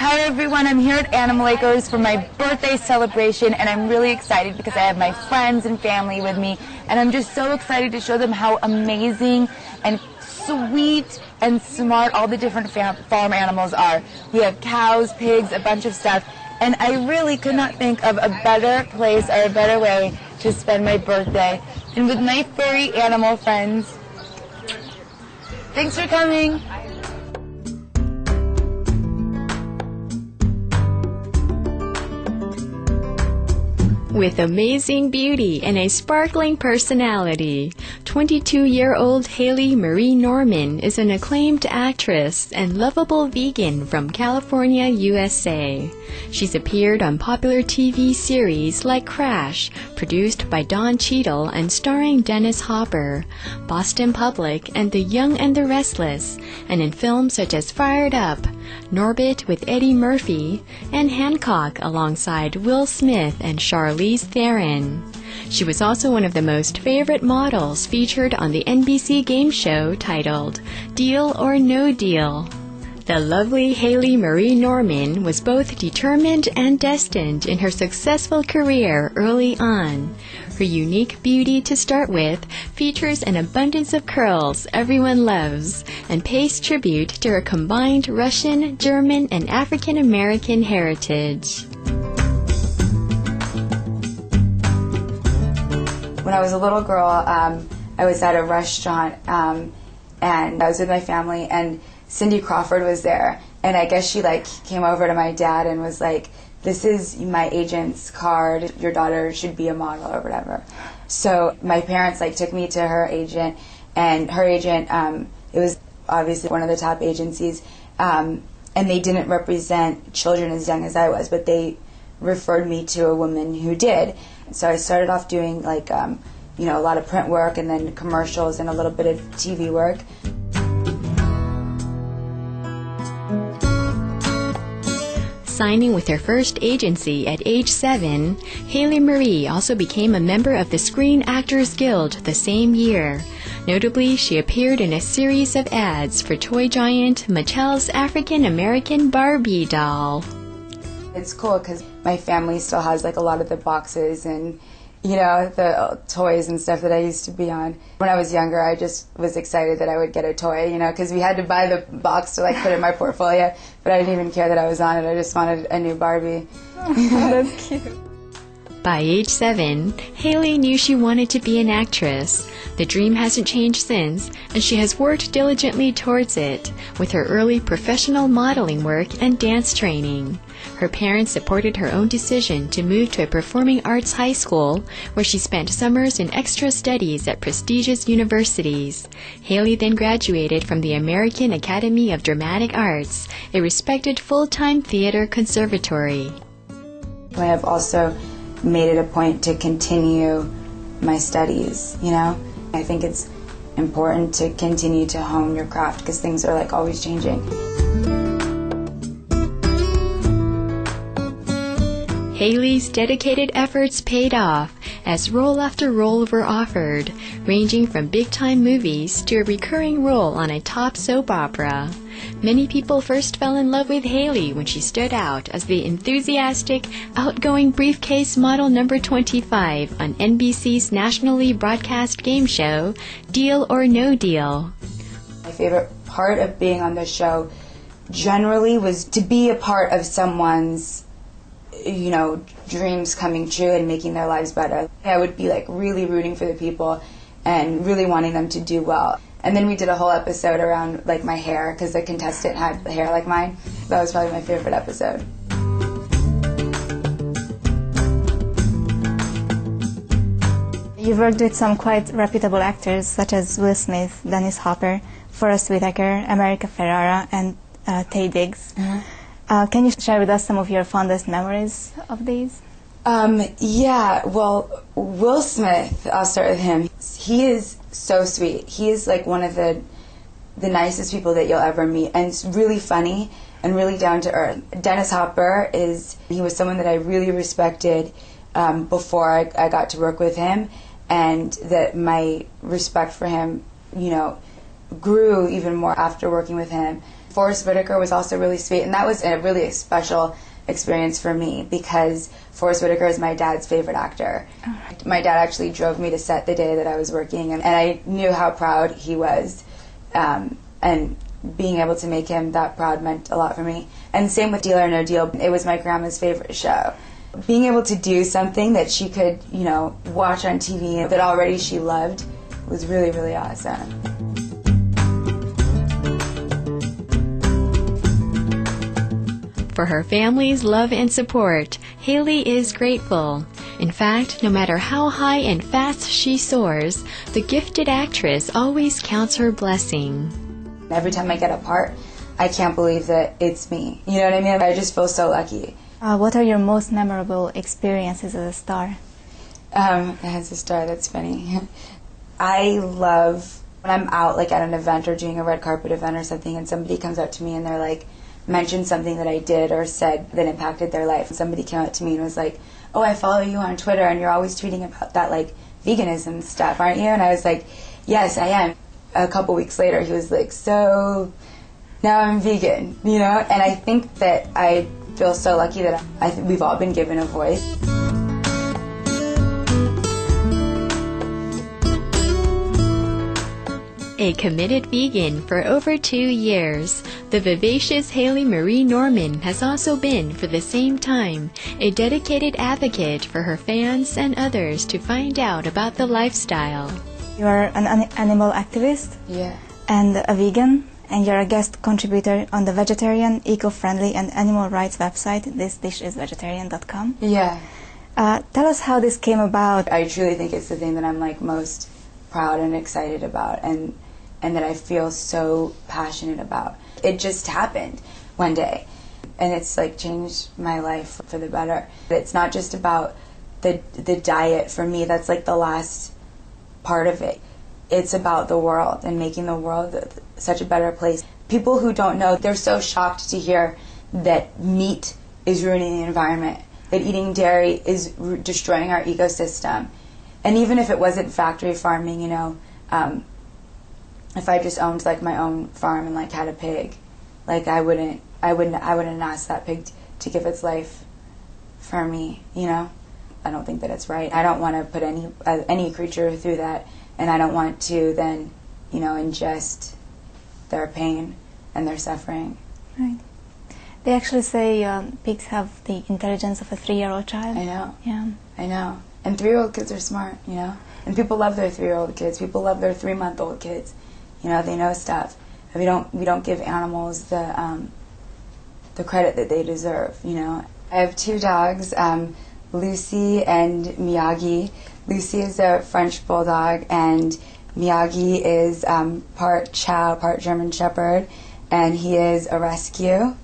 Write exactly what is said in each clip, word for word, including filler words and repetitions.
Hi everyone, I'm here at Animal Acres for my birthday celebration, and I'm really excited because I have my friends and family with me, and I'm just so excited to show them how amazing and sweet and smart all the different fam farm animals are. We have cows, pigs, a bunch of stuff, and I really could not think of a better place or a better way to spend my birthday than with my furry animal friends. Thanks for coming. With amazing beauty and a sparkling personality, twenty-two-year-old Haley Marie Norman is an acclaimed actress and lovable vegan from California, U S A. She's appeared on popular T V series like Crash, produced by Don Cheadle and starring Dennis Hopper, Boston Public and The Young and the Restless, and in films such as Fired Up, Norbit with Eddie Murphy, and Hancock alongside Will Smith and Charlize Theron. She was also one of the most favorite models featured on the N B C game show titled Deal or No Deal. The lovely Haley Marie Norman was both determined and destined in her successful career early on. Her unique beauty to start with features an abundance of curls everyone loves and pays tribute to her combined Russian, German, and African American heritage. When I was a little girl, um, I was at a restaurant um, and I was with my family, and Cindy Crawford was there, and I guess she like came over to my dad and was like, "This is my agent's card, your daughter should be a model," or whatever. So my parents like took me to her agent, and her agent, um, it was obviously one of the top agencies, um, and they didn't represent children as young as I was, but they referred me to a woman who did. So I started off doing like, um, you know, a lot of print work and then commercials and a little bit of T V work. Signing with her first agency at age seven, Haley Marie also became a member of the Screen Actors Guild the same year. Notably, she appeared in a series of ads for toy giant Mattel's African American Barbie doll. It's cool because my family still has like a lot of the boxes and, you know, the toys and stuff that I used to be on. When I was younger, I just was excited that I would get a toy, you know, because we had to buy the box to like put in my portfolio, but I didn't even care that I was on it. I just wanted a new Barbie. Oh, that's cute. By age seven, Haley knew she wanted to be an actress. The dream hasn't changed since, and she has worked diligently towards it, with her early professional modeling work and dance training. Her parents supported her own decision to move to a performing arts high school, where she spent summers in extra studies at prestigious universities. Haley then graduated from the American Academy of Dramatic Arts, a respected full-time theater conservatory. I have also made it a point to continue my studies, you know? I think it's important to continue to hone your craft because things are like always changing. Haley's dedicated efforts paid off as role after role were offered, ranging from big-time movies to a recurring role on a top soap opera. Many people first fell in love with Haley when she stood out as the enthusiastic, outgoing briefcase model number twenty-five on N B C's nationally broadcast game show, Deal or No Deal. My favorite part of being on the show generally was to be a part of someone's, you know, dreams coming true and making their lives better. I would be like really rooting for the people and really wanting them to do well. And then we did a whole episode around like my hair because the contestant had hair like mine. That was probably my favorite episode. You've worked with some quite reputable actors such as Will Smith, Dennis Hopper, Forest Whitaker, America Ferrara, and uh, Taye Diggs. Mm-hmm. Uh, can you share with us some of your fondest memories of these? Um, yeah, well, Will Smith, I'll start with him. He is so sweet. He is like one of the the nicest people that you'll ever meet, and it's really funny and really down to earth. Dennis Hopper is, he was someone that I really respected um, before I, I got to work with him, and that my respect for him, you know, grew even more after working with him. Forrest Whitaker was also really sweet, and that was a really special experience for me because Forrest Whitaker is my dad's favorite actor. Oh. My dad actually drove me to set the day that I was working, and, and I knew how proud he was, um, and being able to make him that proud meant a lot for me. And same with Deal or No Deal. It was my grandma's favorite show. Being able to do something that she could, you know, watch on T V that already she loved was really, really awesome. For her family's love and support, Haley is grateful. In fact, no matter how high and fast she soars, the gifted actress always counts her blessing. Every time I get a part, I can't believe that it's me. You know what I mean? I just feel so lucky. Uh, what are your most memorable experiences as a star? Um, as a star, that's funny. I love when I'm out like at an event or doing a red carpet event or something, and somebody comes up to me and they're like, mentioned something that I did or said that impacted their life. Somebody came up to me and was like, oh, I follow you on Twitter and you're always tweeting about that like veganism stuff, aren't you? And I was like, yes, I am. A couple weeks later, he was like, so now I'm vegan, you know? And I think that I feel so lucky that I th- we've all been given a voice. A committed vegan for over two years, the vivacious Haley Marie Norman has also been, for the same time, a dedicated advocate for her fans and others to find out about the lifestyle. You are an, an animal activist, yeah, and a vegan, and you're a guest contributor on the vegetarian, eco-friendly, and animal rights website, this dish is vegetarian dot com. Yeah. Uh, tell us how this came about. I truly think it's the thing that I'm like most proud and excited about, and and that I feel so passionate about. It just happened one day, and it's like changed my life for the better. It's not just about the the diet for me. That's like the last part of it. It's about the world and making the world such a better place. People who don't know, they're so shocked to hear that meat is ruining the environment, that eating dairy is r- destroying our ecosystem. And even if it wasn't factory farming, you know, um, if I just owned like my own farm and like had a pig, like I wouldn't, I wouldn't, I wouldn't ask that pig t- to give its life for me, you know. I don't think that it's right. I don't want to put any uh, any creature through that, and I don't want to then, you know, ingest their pain and their suffering. Right. They actually say um, pigs have the intelligence of a three-year-old child. I know. Yeah. I know. And three-year-old kids are smart, you know. And people love their three-year-old kids. People love their three-month-old kids. You know, they know stuff. And we don't we don't give animals the um, the credit that they deserve. You know. I have two dogs. Um, Lucy and Miyagi. Lucy is a French bulldog, and Miyagi is um, part Chow, part German Shepherd, and he is a rescue.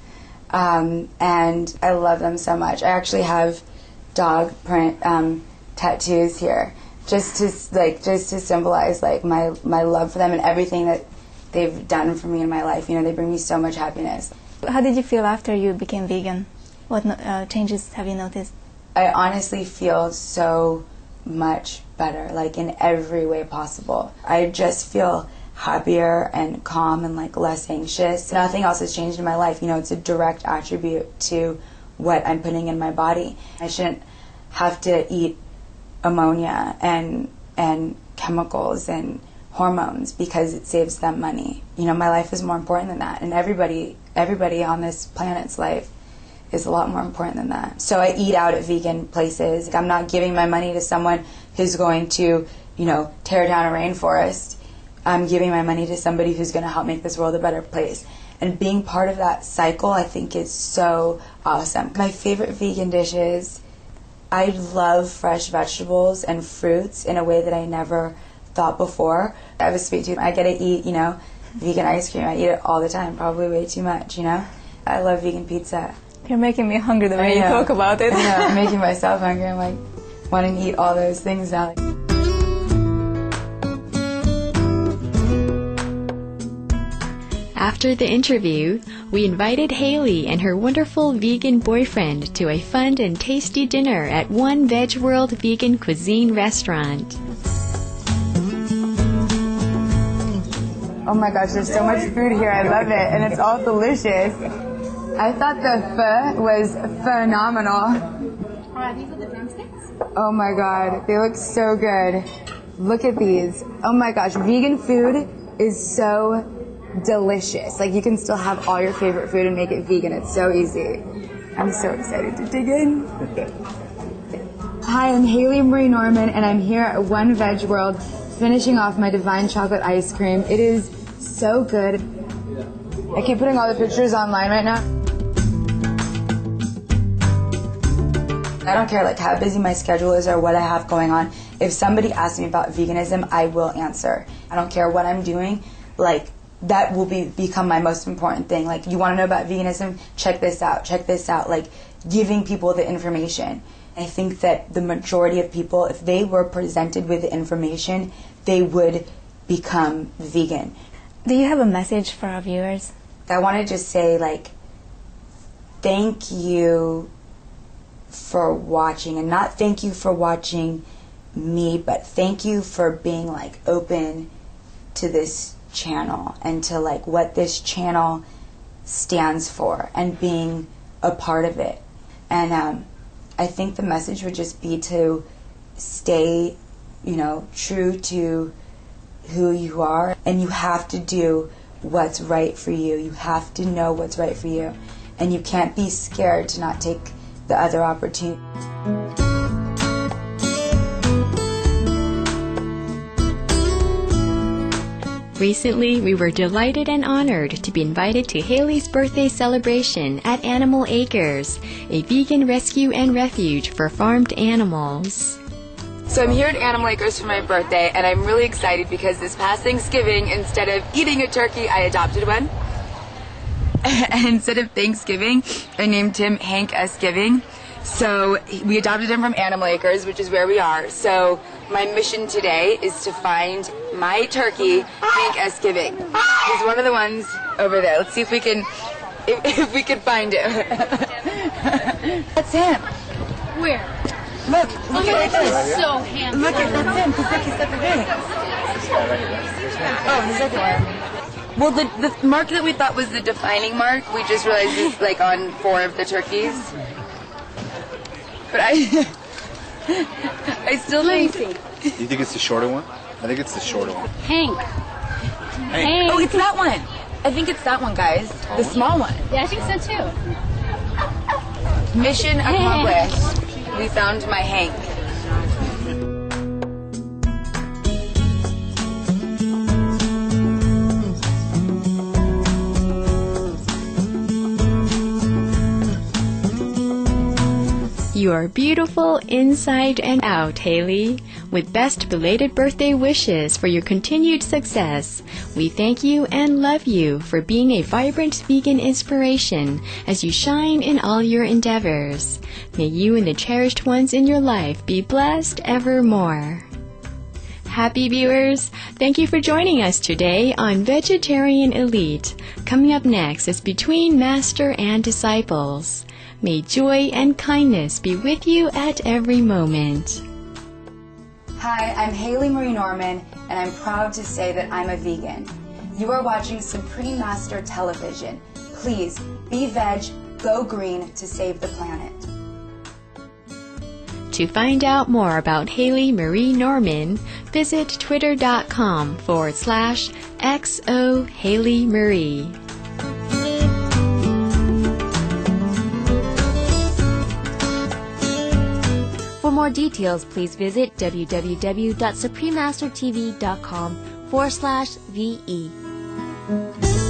Um, and I love them so much. I actually have dog print um, tattoos here, just to like just to symbolize like my my love for them and everything that they've done for me in my life. You know, they bring me so much happiness. How did you feel after you became vegan? What no- uh, changes have you noticed? I honestly feel so much better, like in every way possible. I just feel happier and calm and like less anxious. Nothing else has changed in my life. You know, it's a direct attribute to what I'm putting in my body. I shouldn't have to eat ammonia and and chemicals and hormones because it saves them money. You know, my life is more important than that, and everybody everybody on this planet's life is a lot more important than that. So I eat out at vegan places. I'm not giving my money to someone who's going to, you know, tear down a rainforest. I'm giving my money to somebody who's going to help make this world a better place. And being part of that cycle, I think, is so awesome. My favorite vegan dishes, I love fresh vegetables and fruits in a way that I never thought before. I have a sweet tooth. I get to eat, you know, vegan ice cream. I eat it all the time, probably way too much, you know. I love vegan pizza. You're making me hungry the way you talk about it. I know, I'm making myself hungry. I'm like wanting to eat all those things now. After the interview, we invited Haley and her wonderful vegan boyfriend to a fun and tasty dinner at One Veg World Vegan Cuisine restaurant. Oh my gosh, there's so much food here. I love it. And it's all delicious. I thought the pho was phenomenal. Alright, these are the drumsticks. Oh my god, they look so good. Look at these. Oh my gosh, vegan food is so delicious. Like, you can still have all your favorite food and make it vegan. It's so easy. I'm so excited to dig in. Hi, I'm Haley Marie Norman, and I'm here at One Veg World, finishing off my Divine Chocolate Ice Cream. It is so good. I keep putting all the pictures online right now. I don't care like how busy my schedule is or what I have going on. If somebody asks me about veganism, I will answer. I don't care what I'm doing. Like, that will be become my most important thing. Like, you want to know about veganism? Check this out. Check this out. Like, giving people the information. I think that the majority of people, if they were presented with the information, they would become vegan. Do you have a message for our viewers? I want to just say, like, thank you for watching, and not thank you for watching me, but thank you for being like open to this channel and to like what this channel stands for and being a part of it. And um, I think the message would just be to stay, you know, true to who you are, and you have to do what's right for you. You have to know what's right for you, and you can't be scared to not take the other opportunity. Recently, we were delighted and honored to be invited to Haley's birthday celebration at Animal Acres, a vegan rescue and refuge for farmed animals. So I'm here at Animal Acres for my birthday, and I'm really excited because this past Thanksgiving, instead of eating a turkey, I adopted one. And instead of Thanksgiving, I named him Hank S. Giving. So we adopted him from Animal Acres, which is where we are. So my mission today is to find my turkey, Hank S. Giving. He's one of the ones over there. Let's see if we can, if, if we can find him. That's him. Where? Look, look Oh, at this. so handsome. Look at that's him. Because look, he's got the ring. Oh, the second one. Well, the, the mark that we thought was the defining mark, we just realized is like on four of the turkeys. But I, I still think. You think it's the shorter one? I think it's the shorter one. Hank. Hank. Oh, it's that one. I think it's that one, guys. The small one. Yeah, I think so too. Mission accomplished. We found my Hank. You are beautiful inside and out, Haley. With best belated birthday wishes for your continued success, we thank you and love you for being a vibrant vegan inspiration as you shine in all your endeavors. May you and the cherished ones in your life be blessed evermore. Happy viewers, thank you for joining us today on Vegetarian Elite. Coming up next is Between Master and Disciples. May joy and kindness be with you at every moment. Hi, I'm Haley Marie Norman, and I'm proud to say that I'm a vegan. You are watching Supreme Master Television. Please, be veg, go green to save the planet. To find out more about Haley Marie Norman, visit twitter.com forward slash XO Haley Marie. For more details, please visit www.suprememastertv.com forward slash VE.